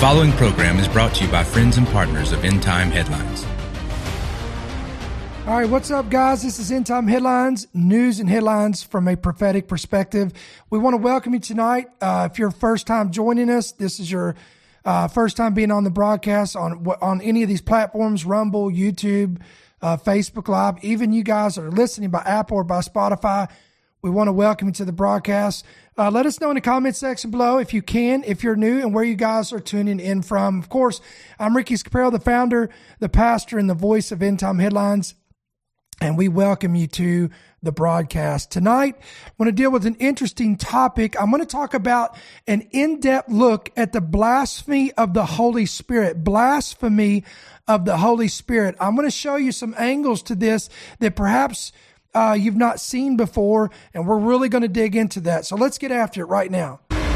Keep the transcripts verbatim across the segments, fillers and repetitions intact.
following program is brought to you by friends and partners of End Time Headlines. All right, what's up, guys? This is End Time Headlines, news and headlines from a prophetic perspective. We want to welcome you tonight. Uh, if you're first time joining us, this is your uh, first time being on the broadcast on on any of these platforms, Rumble, YouTube, uh, Facebook Live. Even you guys are listening by Apple or by Spotify, we want to welcome you to the broadcast. Uh, let us know in the comment section below if you can, if you're new, and where you guys are tuning in from. Of course, I'm Ricky Scaparo, the founder, the pastor, and the voice of End Time Headlines, and we welcome you to the broadcast. Tonight, I want to deal with an interesting topic. I'm going to talk about an in-depth look at the blasphemy of the Holy Spirit. Blasphemy of the Holy Spirit. I'm going to show you some angles to this that perhaps Uh, you've not seen before, and we're really going to dig into that. So let's get after it right now.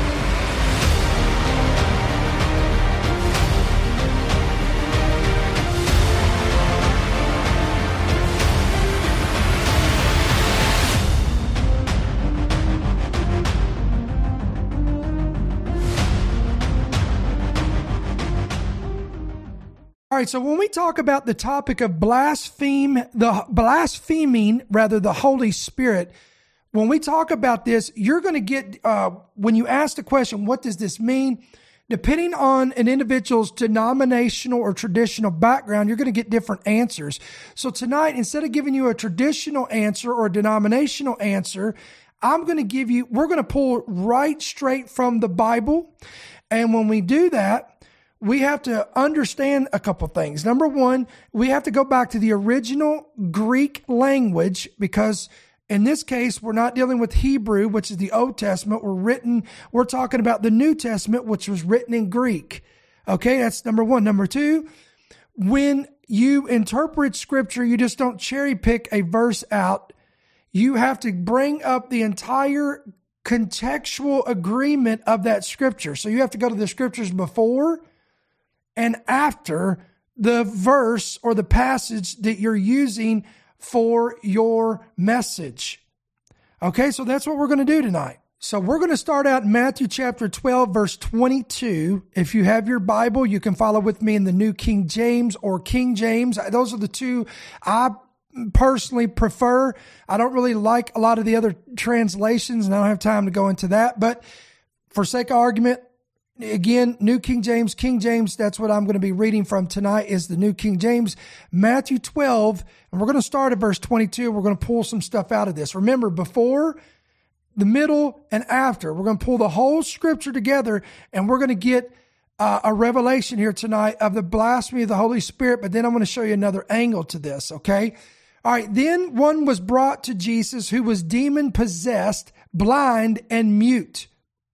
All right, so when we talk about the topic of blaspheme, the blaspheming, rather, the Holy Spirit, when we talk about this, you're going to get, uh, when you ask the question, what does this mean? Depending on an individual's denominational or traditional background, you're going to get different answers. So tonight, instead of giving you a traditional answer or a denominational answer, I'm going to give you, we're going to pull right straight from the Bible. And when we do that, we have to understand a couple things. Number one, we have to go back to the original Greek language, because in this case, we're not dealing with Hebrew, which is the Old Testament. We're written, we're talking about the New Testament, which was written in Greek. Okay, that's number one. Number two, when you interpret scripture, you just don't cherry pick a verse out. You have to bring up the entire contextual agreement of that scripture. So you have to go to the scriptures before and after the verse or the passage that you're using for your message. Okay, so that's what we're going to do tonight. So we're going to start out in Matthew chapter twelve, verse twenty-two. If you have your Bible, you can follow with me in the New King James or King James. Those are the two I personally prefer. I don't really like a lot of the other translations, and I don't have time to go into that. But for sake of argument, again, New King James, King James, that's what I'm going to be reading from tonight, is the New King James, Matthew twelve, and we're going to start at verse twenty-two. We're going to pull some stuff out of this. Remember, before, the middle, and after. We're going to pull the whole scripture together, and we're going to get uh, a revelation here tonight of the blasphemy of the Holy Spirit, but then I'm going to show you another angle to this, okay? All right, then one was brought to Jesus who was demon-possessed, blind, and mute.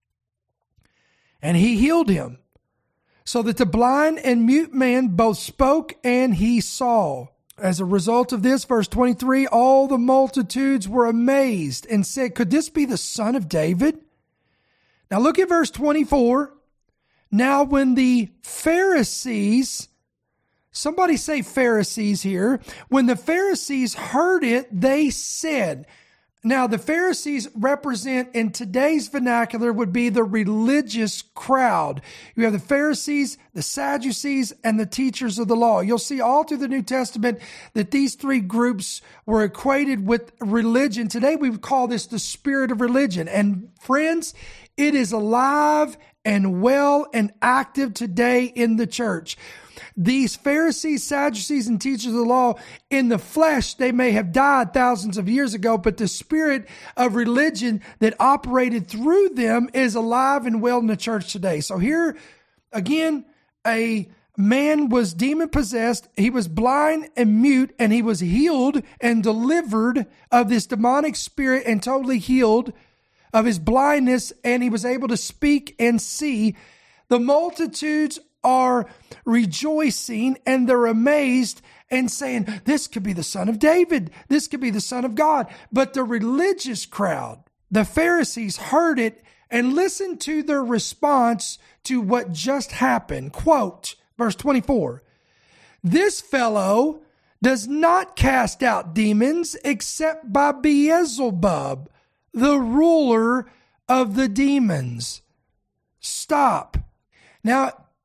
And he healed him, so that the blind and mute man both spoke and he saw. As a result of this, verse twenty-three, all the multitudes were amazed and said, could this be the son of David? Now look at verse twenty-four. Now when the Pharisees, somebody say Pharisees here, when the Pharisees heard it, they said. Now, the Pharisees represent, in today's vernacular, would be the religious crowd. You have the Pharisees, the Sadducees, and the teachers of the law. You'll see all through the New Testament that these three groups were equated with religion. Today, we would call this the spirit of religion. And friends, it is alive and well and active today in the church. These Pharisees, Sadducees, and teachers of the law, in the flesh, they may have died thousands of years ago, but the spirit of religion that operated through them is alive and well in the church today. So here, again, a man was demon-possessed. He was blind and mute, and he was healed and delivered of this demonic spirit and totally healed of his blindness, and he was able to speak and see. The multitudes are rejoicing and they're amazed and saying, this could be the son of David. This could be the son of God. But the religious crowd, the Pharisees, heard it and listened to their response to what just happened. Quote, verse twenty-four, this fellow does not cast out demons except by Beelzebub, the ruler of the demons. Stop. Now,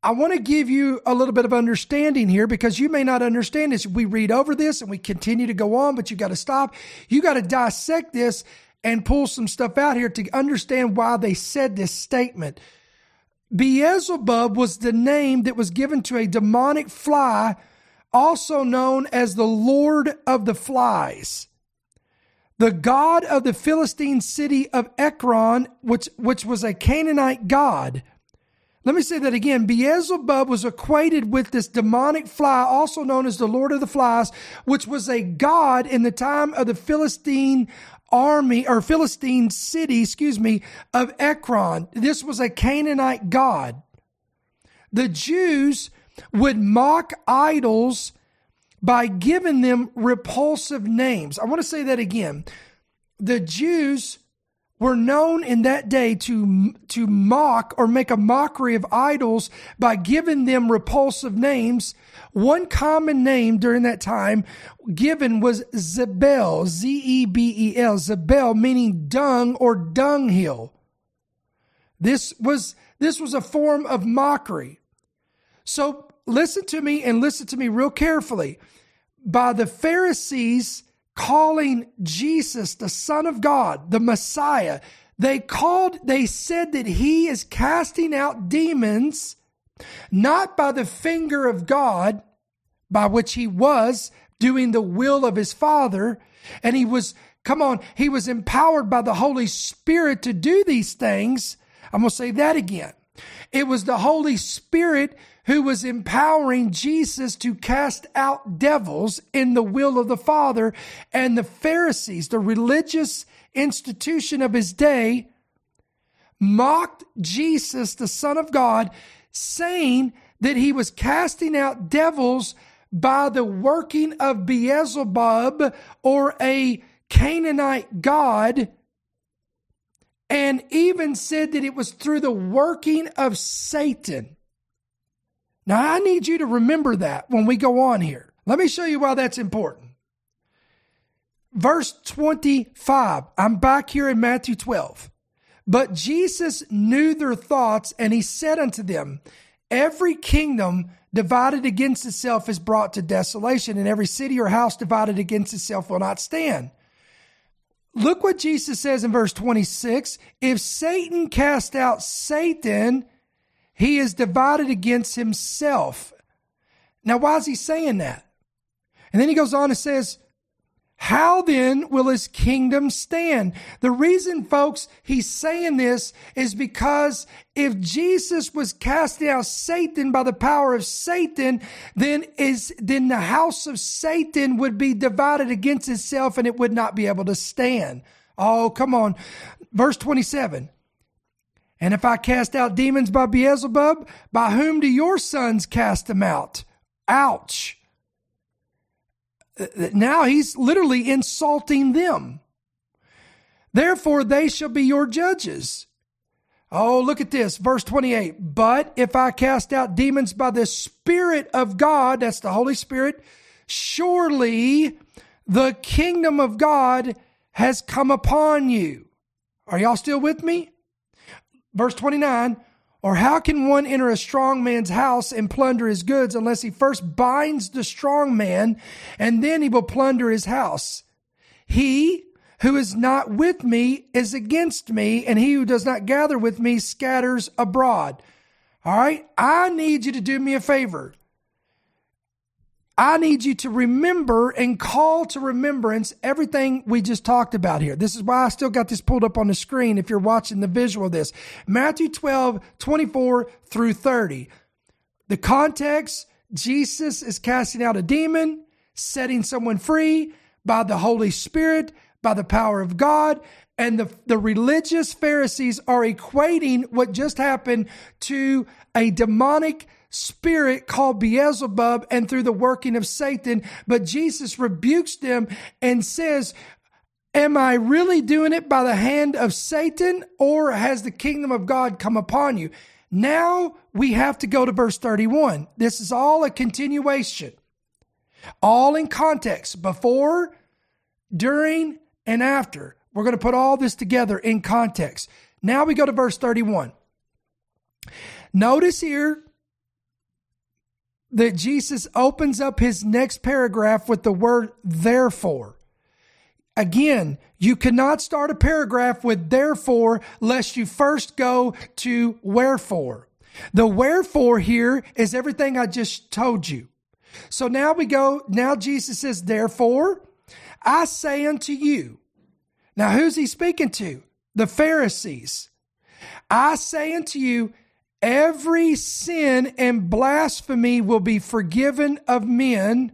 I want to give you a little bit of understanding here because you may not understand this. We read over this and we continue to go on, but you got to stop. You got to dissect this and pull some stuff out here to understand why they said this statement. Beelzebub was the name that was given to a demonic fly, also known as the Lord of the Flies. The god of the Philistine city of Ekron, which, which was a Canaanite god. Let me say that again. Beelzebub was equated with this demonic fly, also known as the Lord of the Flies, which was a god in the time of the Philistine army, or Philistine city, excuse me, of Ekron. This was a Canaanite god. The Jews would mock idols by giving them repulsive names. I want to say that again. The Jews were known in that day to, to mock or make a mockery of idols by giving them repulsive names. One common name during that time given was Zebel, Z E B E L, Zebel, meaning dung or dunghill. This was, this was a form of mockery. So listen to me and listen to me real carefully. By the Pharisees calling Jesus the Son of God, the Messiah, they called, they said that he is casting out demons, not by the finger of God, by which he was doing the will of his Father. And he was, come on, he was empowered by the Holy Spirit to do these things. I'm going to say that again. It was the Holy Spirit who was empowering Jesus to cast out devils in the will of the Father. And the Pharisees, the religious institution of his day, mocked Jesus, the Son of God, saying that he was casting out devils by the working of Beelzebub, or a Canaanite god, and even said that it was through the working of Satan. Now, I need you to remember that when we go on here. Let me show you why that's important. Verse twenty-five, I'm back here in Matthew twelve. But Jesus knew their thoughts, and he said unto them, every kingdom divided against itself is brought to desolation, and every city or house divided against itself will not stand. Look what Jesus says in verse twenty-six. If Satan cast out Satan, he is divided against himself. Now, why is he saying that? And then he goes on and says, how then will his kingdom stand? The reason, folks, he's saying this is because if Jesus was casting out Satan by the power of Satan, then is then the house of Satan would be divided against itself and it would not be able to stand. Oh, come on. Verse twenty-seven. And if I cast out demons by Beelzebub, by whom do your sons cast them out? Ouch. Now he's literally insulting them. Therefore, they shall be your judges. Oh, look at this. Verse twenty-eight. But if I cast out demons by the Spirit of God, that's the Holy Spirit, surely the kingdom of God has come upon you. Are y'all still with me? Verse twenty-nine. Or how can one enter a strong man's house and plunder his goods unless he first binds the strong man, and then he will plunder his house? He who is not with me is against me, and he who does not gather with me scatters abroad. All right, I need you to do me a favor. I need you to remember and call to remembrance everything we just talked about here. This is why I still got this pulled up on the screen if you're watching the visual of this. Matthew twelve, twenty-four through thirty. The context, Jesus is casting out a demon, setting someone free by the Holy Spirit, by the power of God. And the, the religious Pharisees are equating what just happened to a demonic spirit called Beelzebub and through the working of Satan. But Jesus rebukes them and says, am I really doing it by the hand of Satan, or has the kingdom of God come upon you? Now we have to go to verse thirty-one. This is all a continuation, all in context, before, during, and after. We're going to put all this together in context. Now we go to verse thirty-one. Notice here, that Jesus opens up his next paragraph with the word therefore. Again, you cannot start a paragraph with therefore lest you first go to wherefore. The wherefore here is everything I just told you. So now we go, now Jesus says, therefore, I say unto you. Now who's he speaking to? The Pharisees. I say unto you, every sin and blasphemy will be forgiven of men,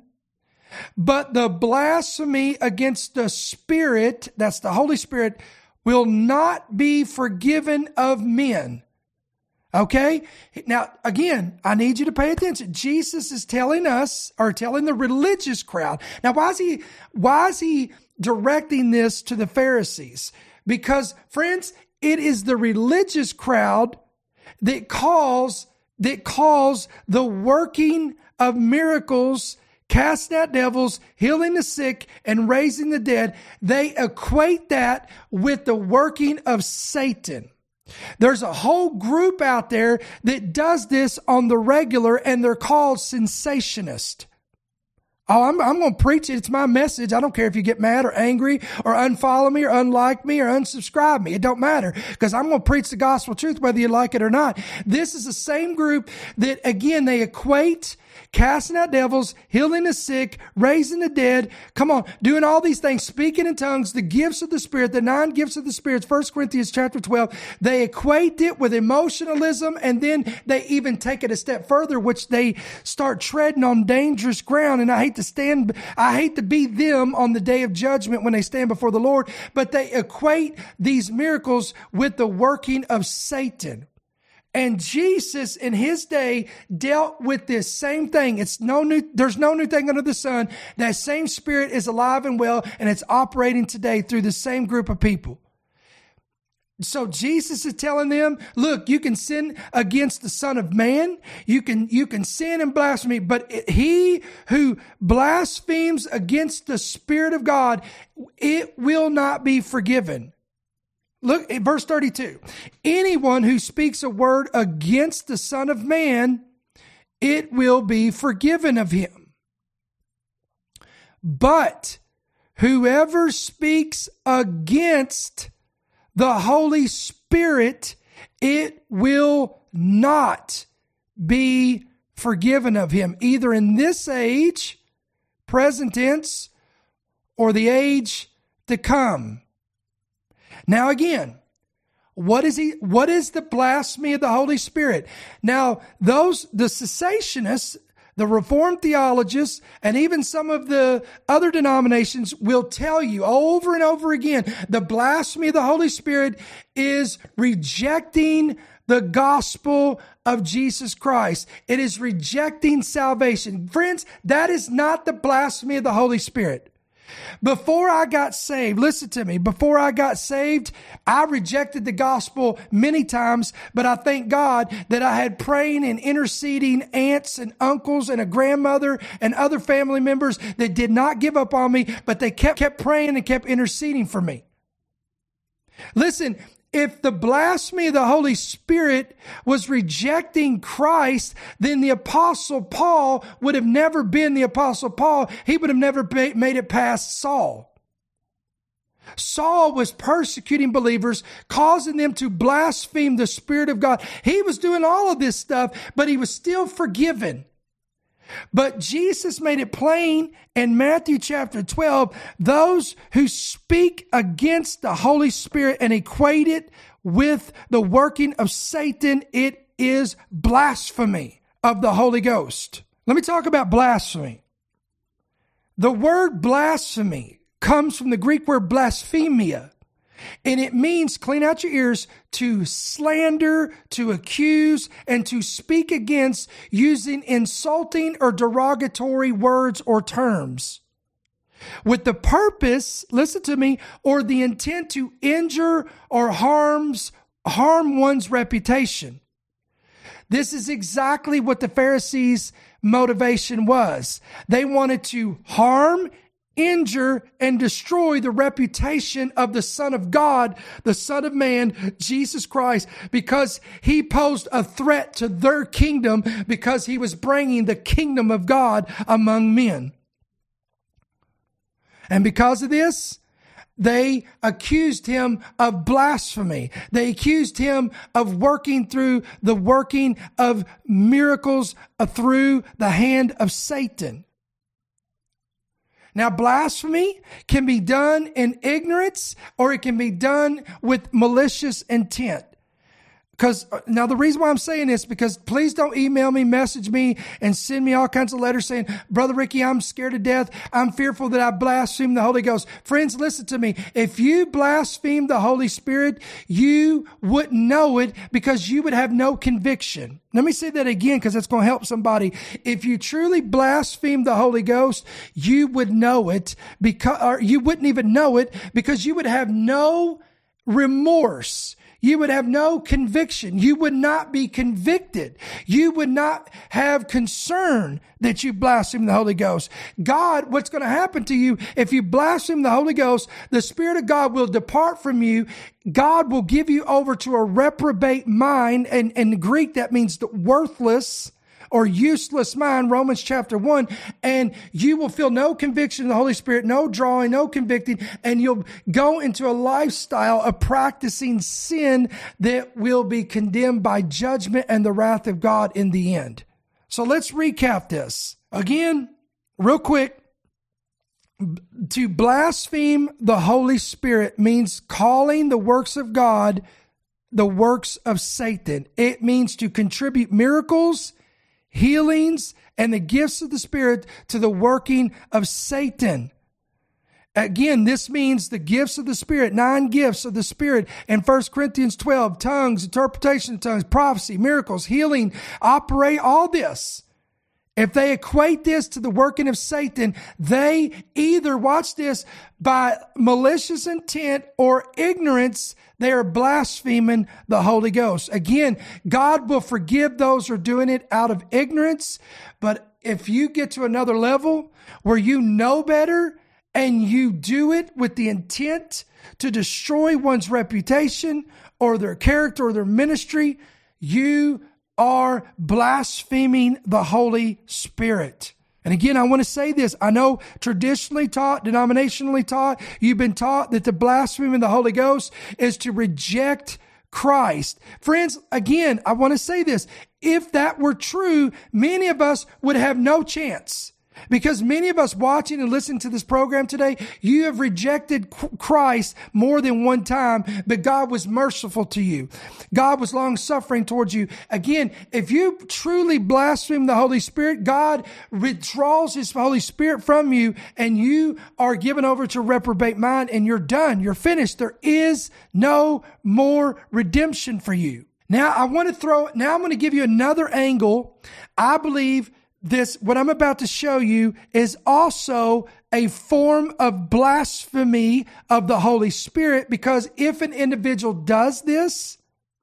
but the blasphemy against the Spirit, that's the Holy Spirit, will not be forgiven of men. Okay? Now, again, I need you to pay attention. Jesus is telling us, or telling the religious crowd. Now, why is he, why is he directing this to the Pharisees? Because, friends, it is the religious crowd that calls, that calls the working of miracles, casting out devils, healing the sick, and raising the dead. They equate that with the working of Satan. There's a whole group out there that does this on the regular, and they're called cessationists. Oh, I'm, I'm going to preach it. It's my message. I don't care if you get mad or angry or unfollow me or unlike me or unsubscribe me. It don't matter, because I'm going to preach the gospel truth whether you like it or not. This is the same group that, again, they equate casting out devils, healing the sick, raising the dead. Come on, doing all these things, speaking in tongues, the gifts of the Spirit, the nine gifts of the Spirit, First Corinthians chapter twelve. They equate it with emotionalism, and then they even take it a step further, which they start treading on dangerous ground. And I hate to stand, I hate to be them on the day of judgment when they stand before the Lord, but they equate these miracles with the working of Satan. And Jesus in his day dealt with this same thing. It's no new, there's no new thing under the sun. That same Spirit is alive and well, and it's operating today through the same group of people. So Jesus is telling them, look, you can sin against the Son of Man. You can, you can sin and blaspheme, but it, he who blasphemes against the Spirit of God, it will not be forgiven. Look at verse thirty-two. Anyone who speaks a word against the Son of Man, it will be forgiven of him. But whoever speaks against the Holy Spirit, it will not be forgiven of him, either in this age, present tense, or the age to come. Now again, what is he, what is the blasphemy of the Holy Spirit? Now, those, the cessationists, the Reformed theologists, and even some of the other denominations will tell you over and over again, the blasphemy of the Holy Spirit is rejecting the gospel of Jesus Christ. It is rejecting salvation. Friends, that is not the blasphemy of the Holy Spirit. Before I got saved, listen to me, before I got saved, I rejected the gospel many times, but I thank God that I had praying and interceding aunts and uncles and a grandmother and other family members that did not give up on me, but they kept, kept praying and kept interceding for me. Listen, if the blasphemy of the Holy Spirit was rejecting Christ, then the Apostle Paul would have never been the Apostle Paul. He would have never made it past Saul. Saul was persecuting believers, causing them to blaspheme the Spirit of God. He was doing all of this stuff, but he was still forgiven. But Jesus made it plain in Matthew chapter twelve, those who speak against the Holy Spirit and equate it with the working of Satan, it is blasphemy of the Holy Ghost. Let me talk about blasphemy. The word blasphemy comes from the Greek word blasphemia, and it means, clean out your ears, to slander, to accuse, and to speak against using insulting or derogatory words or terms, with the purpose, listen to me, or the intent to injure or harms, harm one's reputation. This is exactly what the Pharisees' motivation was. They wanted to harm injure and destroy the reputation of the Son of God, the Son of Man, Jesus Christ, because he posed a threat to their kingdom because he was bringing the kingdom of God among men. And because of this, they accused him of blasphemy. They accused him of working through the working of miracles through the hand of Satan. Now, blasphemy can be done in ignorance or it can be done with malicious intent. Because now the reason why I'm saying this, because please don't email me, message me, and send me all kinds of letters saying, Brother Ricky, I'm scared to death. I'm fearful that I blaspheme the Holy Ghost. Friends, listen to me. If you blaspheme the Holy Spirit, you wouldn't know it because you would have no conviction. Let me say that again because it's going to help somebody. If you truly blaspheme the Holy Ghost, you would know it because, or you wouldn't even know it because you would have no remorse. You would have no conviction. You would not be convicted. You would not have concern that you blaspheme the Holy Ghost. God, what's going to happen to you if you blaspheme the Holy Ghost, the Spirit of God will depart from you. God will give you over to a reprobate mind. And in Greek, that means the worthless or useless mind, Romans chapter one, and you will feel no conviction of the Holy Spirit, no drawing, no convicting, and you'll go into a lifestyle of practicing sin that will be condemned by judgment and the wrath of God in the end. So let's recap this. Again, real quick. To blaspheme the Holy Spirit means calling the works of God the works of Satan. It means to contribute miracles, healings, and the gifts of the Spirit to the working of Satan. Again, this means the gifts of the Spirit, nine gifts of the Spirit in First Corinthians twelve, tongues, interpretation of tongues, prophecy, miracles, healing, operate, all this. If they equate this to the working of Satan, they either, watch this, by malicious intent or ignorance, they are blaspheming the Holy Ghost. Again, God will forgive those who are doing it out of ignorance. But if you get to another level where you know better and you do it with the intent to destroy one's reputation or their character or their ministry, you are blaspheming the Holy Spirit. And again, I want to say this. I know traditionally taught, denominationally taught, you've been taught that the blaspheming of the Holy Ghost is to reject Christ. Friends, again, I want to say this. If that were true, many of us would have no chance. Because many of us watching and listening to this program today, you have rejected Christ more than one time, but God was merciful to you. God was long suffering towards you. Again, if you truly blaspheme the Holy Spirit, God withdraws His Holy Spirit from you and you are given over to reprobate mind and you're done. You're finished. There is no more redemption for you. Now I want to throw, now I'm going to give you another angle. I believe This, what I'm about to show you is also a form of blasphemy of the Holy Spirit, because if an individual does this,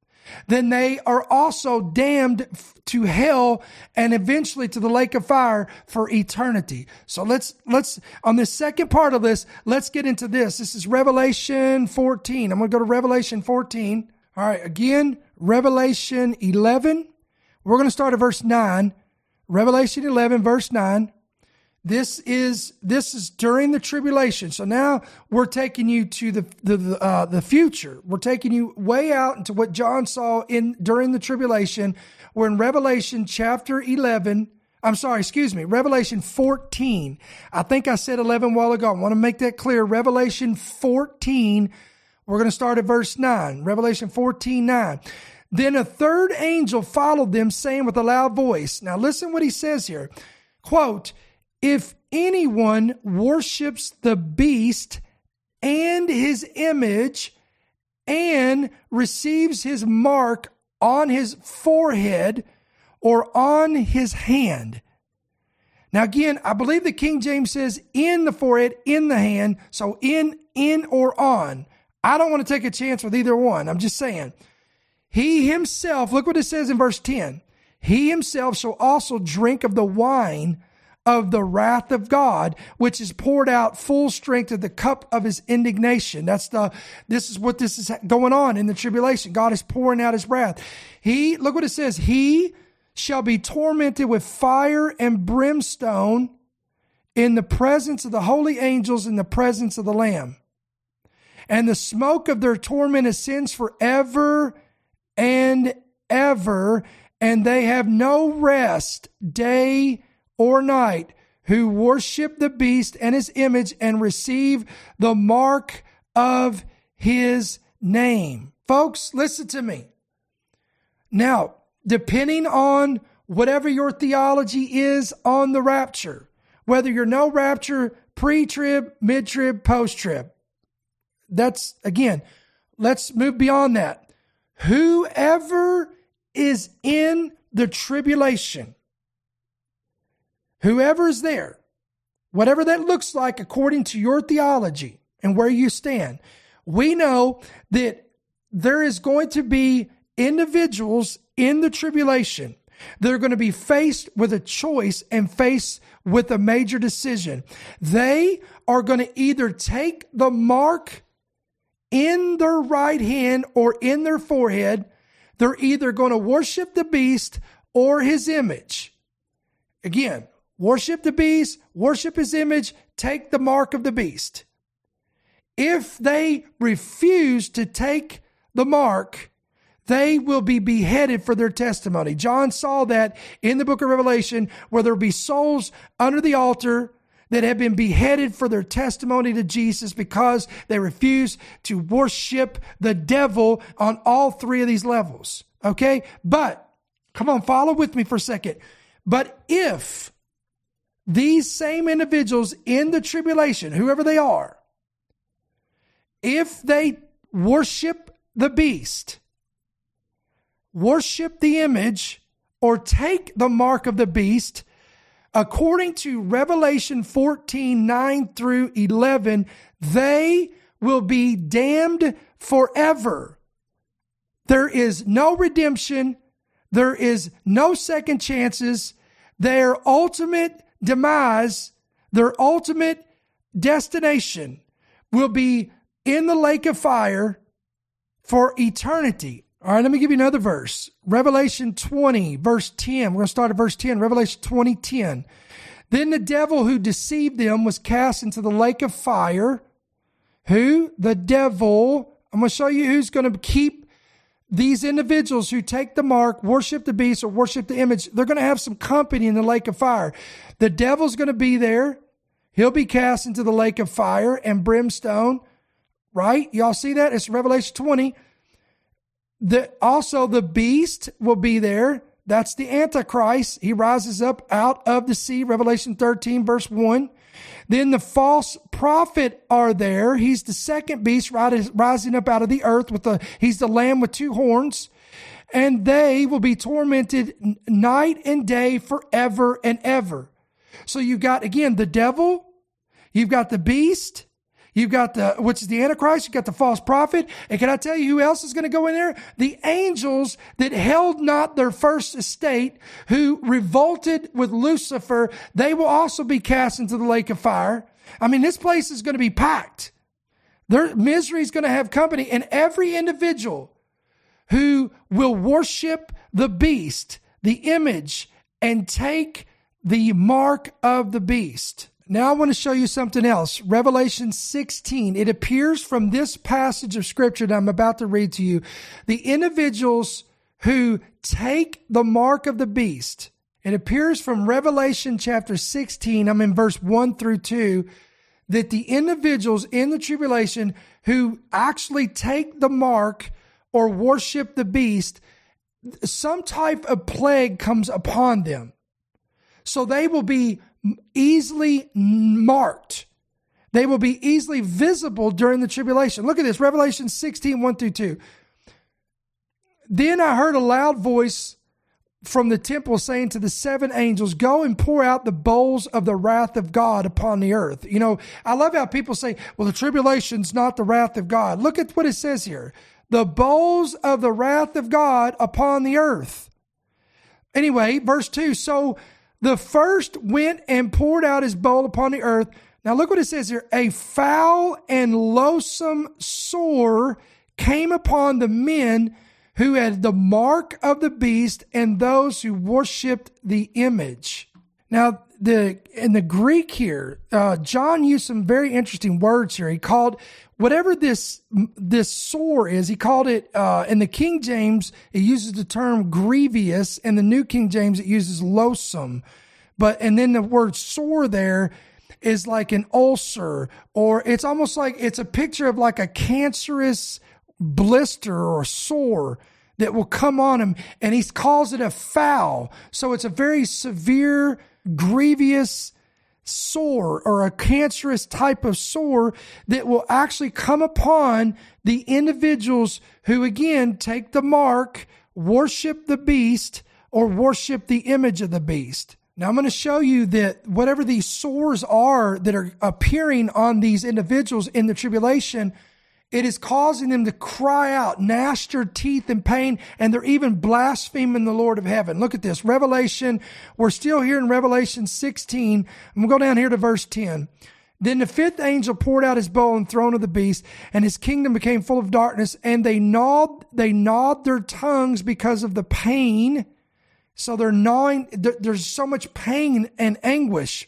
then they are also damned to hell and eventually to the lake of fire for eternity. So let's, let's, on the second part of this, let's get into this. This is Revelation fourteen. I'm going to go to Revelation fourteen. All right. Again, Revelation eleven. We're going to start at verse nine. Revelation eleven, verse nine. This is, this is during the tribulation. So now we're taking you to the, the, uh, the future. We're taking you way out into what John saw in, during the tribulation. We're in Revelation chapter eleven. I'm sorry, excuse me, Revelation fourteen. I think I said eleven a while ago. I want to make that clear. Revelation fourteen. We're going to start at verse nine. Revelation fourteen, nine. Then a third angel followed them, saying with a loud voice. Now listen what he says here. Quote, if anyone worships the beast and his image and receives his mark on his forehead or on his hand. Now again, I believe the King James says in the forehead, in the hand. So in, in or on. I don't want to take a chance with either one. I'm just saying. He himself, look what it says in verse ten. He himself shall also drink of the wine of the wrath of God, which is poured out full strength of the cup of his indignation. That's the, this is what this is going on in the tribulation. God is pouring out his wrath. He, look what it says, he shall be tormented with fire and brimstone in the presence of the holy angels, in the presence of the Lamb. And the smoke of their torment ascends forever and ever, and they have no rest day or night, who worship the beast and his image and receive the mark of his name. Folks, listen to me. Now, depending on whatever your theology is on the rapture, whether you're no rapture, pre-trib, mid-trib, post-trib, that's, again, let's move beyond that. Whoever is in the tribulation, whoever is there, whatever that looks like according to your theology and where you stand, we know that there is going to be individuals in the tribulation that are going to be faced with a choice and faced with a major decision. They are going to either take the mark in their right hand or in their forehead. They're either going to worship the beast or his image. Again, worship the beast, worship his image, take the mark of the beast. If they refuse to take the mark, they will be beheaded for their testimony. John saw that in the book of Revelation, where there will be souls under the altar that have been beheaded for their testimony to Jesus because they refuse to worship the devil on all three of these levels. Okay? But, come on, follow with me for a second. But if these same individuals in the tribulation, whoever they are, if they worship the beast, worship the image, or take the mark of the beast, according to Revelation fourteen, nine through eleven, they will be damned forever. There is no redemption. There is no second chances. Their ultimate demise, their ultimate destination will be in the lake of fire for eternity. All right, let me give you another verse. Revelation twenty, verse ten. We're going to start at verse ten. Revelation twenty, ten. Then the devil who deceived them was cast into the lake of fire. Who? The devil. I'm going to show you who's going to keep these individuals who take the mark, worship the beast, or worship the image. They're going to have some company in the lake of fire. The devil's going to be there. He'll be cast into the lake of fire and brimstone. Right? Y'all see that? It's Revelation twenty. The, also, the beast will be there. That's the Antichrist. He rises up out of the sea, Revelation thirteen, verse one. Then the false prophet are there. He's the second beast rising up out of the earth. With the He's the lamb with two horns. And they will be tormented night and day forever and ever. So you've got, again, the devil. You've got the beast. You've got the, which is the Antichrist. You've got the false prophet. And can I tell you who else is going to go in there? The angels that held not their first estate, who revolted with Lucifer, they will also be cast into the lake of fire. I mean, this place is going to be packed. Their misery is going to have company. And every individual who will worship the beast, the image, and take the mark of the beast. Now I want to show you something else. Revelation sixteen. It appears from this passage of scripture that I'm about to read to you, the individuals who take the mark of the beast. It appears from Revelation chapter sixteen, I'm in verse one through two, that the individuals in the tribulation who actually take the mark or worship the beast, some type of plague comes upon them. So they will be easily marked. They will be easily visible during the tribulation. Look at this, Revelation sixteen, one through two. Then I heard a loud voice from the temple saying to the seven angels, go and pour out the bowls of the wrath of God upon the earth. You know, I love how people say, well, the tribulation's not the wrath of God. Look at what it says here. The bowls of the wrath of God upon the earth. Anyway, verse two, so The first went and poured out his bowl upon the earth. Now look what it says here. A foul and loathsome sore came upon the men who had the mark of the beast and those who worshiped the image. Now, the in the Greek here, uh, John used some very interesting words here. He called whatever this this sore is, he called it, uh, in the King James, it uses the term grievous. In the New King James, it uses loathsome. But, and then the word sore there is like an ulcer, or it's almost like it's a picture of like a cancerous blister or sore that will come on him, and he calls it a foul. So it's a very severe, grievous sore or a cancerous type of sore that will actually come upon the individuals who, again, take the mark, worship the beast, or worship the image of the beast. Now, I'm going to show you that whatever these sores are that are appearing on these individuals in the tribulation, it is causing them to cry out, gnash their teeth in pain, and they're even blaspheming the Lord of heaven. Look at this. Revelation, we're still here in Revelation sixteen. I'm going to go down here to verse ten. Then the fifth angel poured out his bowl on the throne of the beast, and his kingdom became full of darkness, and they gnawed, they gnawed their tongues because of the pain. So they're gnawing, there's so much pain and anguish.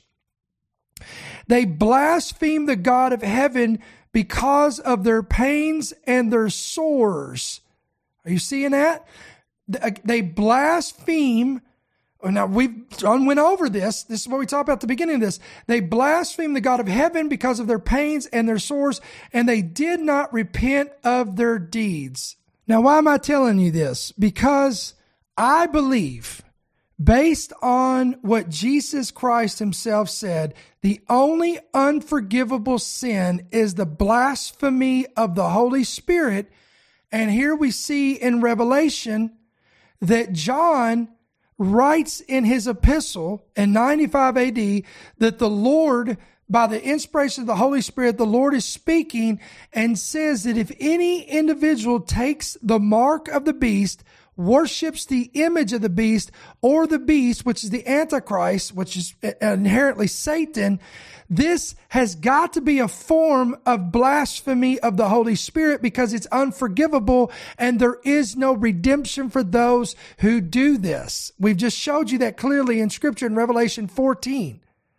They blasphemed the God of heaven because of their pains and their sores. Are you seeing that? They blaspheme. Now, we've went over this. This is what we talked about at the beginning of this. They blaspheme the God of heaven because of their pains and their sores, and they did not repent of their deeds. Now, why am I telling you this? Because I believe, based on what Jesus Christ himself said, the only unforgivable sin is the blasphemy of the Holy Spirit. And here we see in Revelation that John writes in his epistle in ninety-five A D that the Lord, by the inspiration of the Holy Spirit, the Lord is speaking and says that if any individual takes the mark of the beast, worships the image of the beast, or the beast, which is the Antichrist, which is inherently Satan, this has got to be a form of blasphemy of the Holy Spirit because it's unforgivable and there is no redemption for those who do this. We've just showed you that clearly in Scripture in Revelation fourteen.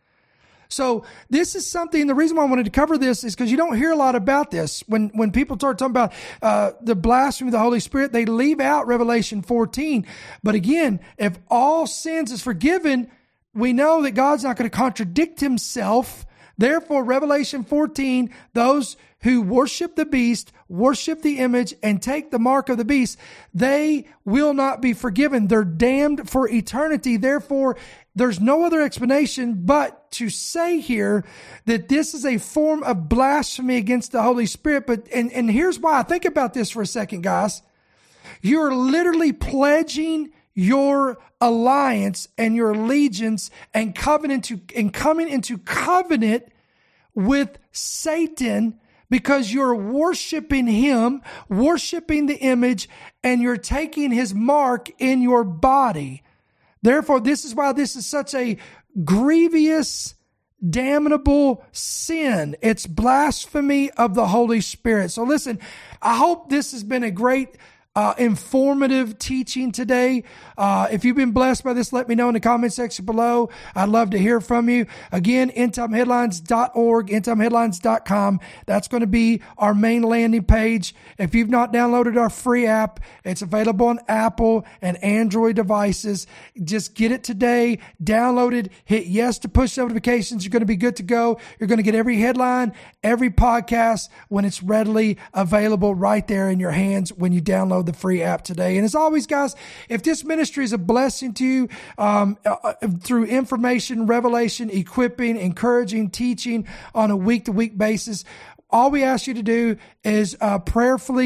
So this is something, the reason why I wanted to cover this is because you don't hear a lot about this. When when people start talking about uh, the blasphemy of the Holy Spirit, they leave out Revelation fourteen. But again, if all sins is forgiven, we know that God's not going to contradict himself. Therefore, Revelation fourteen, those who worship the beast, worship the image, and take the mark of the beast, they will not be forgiven. They're damned for eternity. Therefore, there's no other explanation but to say here that this is a form of blasphemy against the Holy Spirit. But, and, and here's why. I think about this for a second, guys. You're literally pledging your alliance and your allegiance and covenant to, and coming into covenant with Satan because you're worshiping him, worshiping the image, and you're taking his mark in your body. Therefore, this is why this is such a grievous, damnable sin. It's blasphemy of the Holy Spirit. So listen, I hope this has been a great Uh, informative teaching today. Uh, if you've been blessed by this, let me know in the comment section below. I'd love to hear from you. Again, end time headlines dot org, end time headlines dot com. That's going to be our main landing page. If you've not downloaded our free app, it's available on Apple and Android devices. Just get it today, download it, hit yes to push notifications. You're going to be good to go. You're going to get every headline, every podcast when it's readily available right there in your hands when you download the free app today. And as always, guys, if this ministry is a blessing to you um, uh, through information, revelation, equipping, encouraging, teaching on a week-to-week basis, all we ask you to do is uh, prayerfully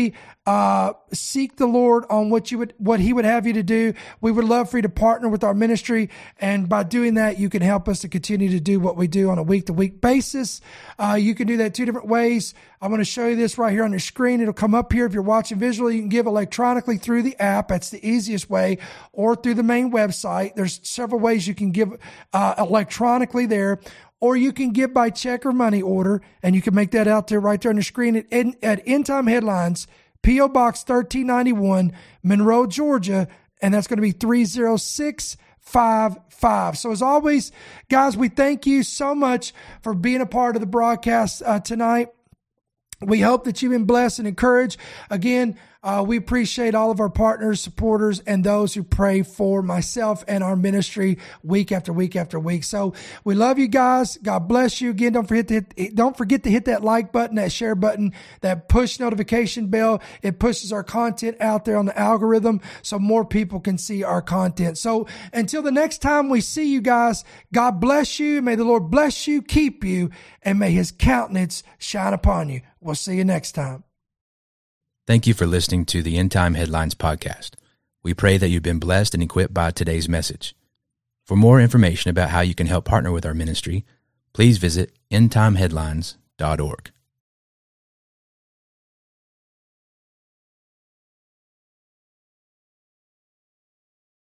Uh, seek the Lord on what you would, what he would have you to do. We would love for you to partner with our ministry. And by doing that, you can help us to continue to do what we do on a week to week basis. Uh, you can do that two different ways. I'm going to show you this right here on your screen. It'll come up here. If you're watching visually, you can give electronically through the app. That's the easiest way, or through the main website. There's several ways you can give uh, electronically there. Or you can give by check or money order, and you can make that out there right there on your screen at, at End Time Headlines, P O Box thirteen ninety-one, Monroe, Georgia, and that's going to be three zero six five five. So as always, guys, we thank you so much for being a part of the broadcast uh, tonight. We hope that you've been blessed and encouraged. Again, uh, we appreciate all of our partners, supporters, and those who pray for myself and our ministry week after week after week. So we love you guys. God bless you. Again, don't forget to hit, don't forget to hit that like button, that share button, that push notification bell. It pushes our content out there on the algorithm so more people can see our content. So until the next time we see you guys, God bless you. May the Lord bless you, keep you, and may his countenance shine upon you. We'll see you next time. Thank you for listening to the End Time Headlines podcast. We pray that you've been blessed and equipped by today's message. For more information about how you can help partner with our ministry, please visit end time headlines dot org.